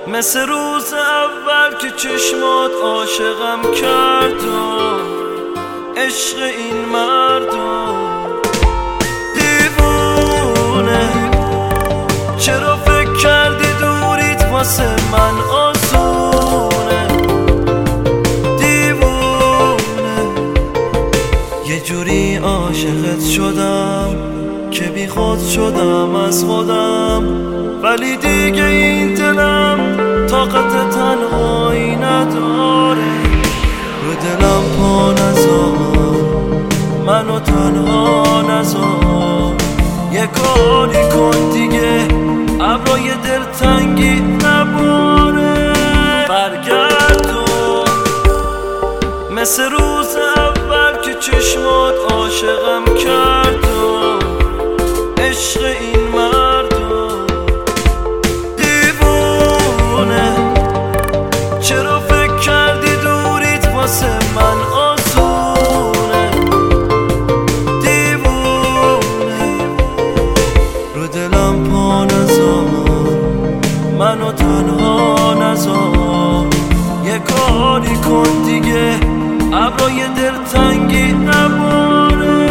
مثل روز اول که چشمات عاشقم کرد و عشق این مردم دیوونه. چرا فکر کردی دوریت واسه من آسونه؟ دیوونه. یه جوری عاشقت شدم که بی خود شدم از خودم، ولی دیگه این دلم طاقت تنهایی نداره. رو دلم پا نذار، منو تنها نذار. یه کاری کن دیگه ابرای دلتنگی نباره. برگردون مثل روز اول که چشمات عاشقم کرد و عشق این مردم دیوونه. چرا فکر کردی دوریت واسه من آسونه؟ دیوونه. رو دلم پا نذار، منو تنها نذار. یه کاری کن دیگه ابرای دلتنگی نباره.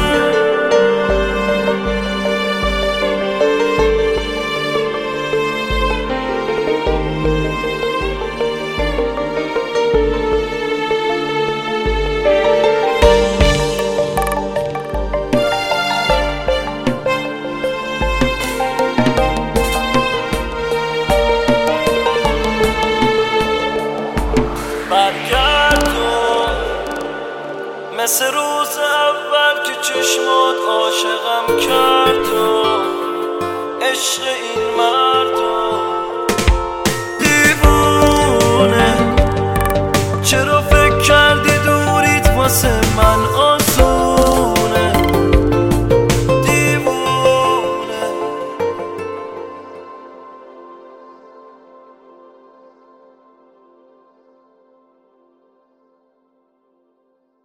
برگردون مثل روز اول که چشمات عاشقم کرد و عشق این